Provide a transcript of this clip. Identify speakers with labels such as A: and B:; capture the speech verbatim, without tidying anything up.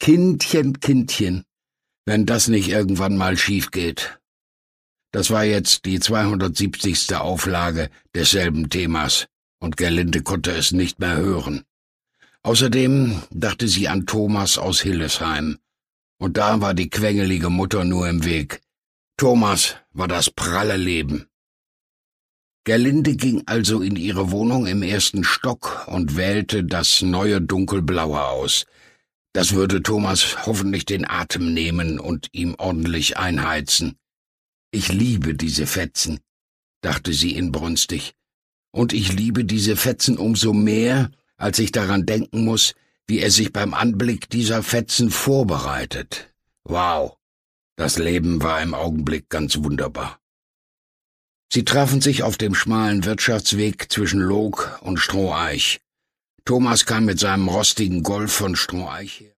A: Kindchen, Kindchen, wenn das nicht irgendwann mal schief geht. Das war jetzt die zweihundertsiebzigste Auflage desselben Themas, und Gerlinde konnte es nicht mehr hören. Außerdem dachte sie an Thomas aus Hillesheim, und da war die quengelige Mutter nur im Weg. Thomas war das pralle Leben. Gerlinde ging also in ihre Wohnung im ersten Stock und wählte das neue Dunkelblaue aus. Das würde Thomas hoffentlich den Atem nehmen und ihm ordentlich einheizen. »Ich liebe diese Fetzen«, dachte sie inbrünstig. »Und ich liebe diese Fetzen umso mehr, als ich daran denken muss, wie er sich beim Anblick dieser Fetzen vorbereitet. Wow, das Leben war im Augenblick ganz wunderbar.« Sie trafen sich auf dem schmalen Wirtschaftsweg zwischen Log und Stroheich. Thomas kam mit seinem rostigen Golf von Stroheich her.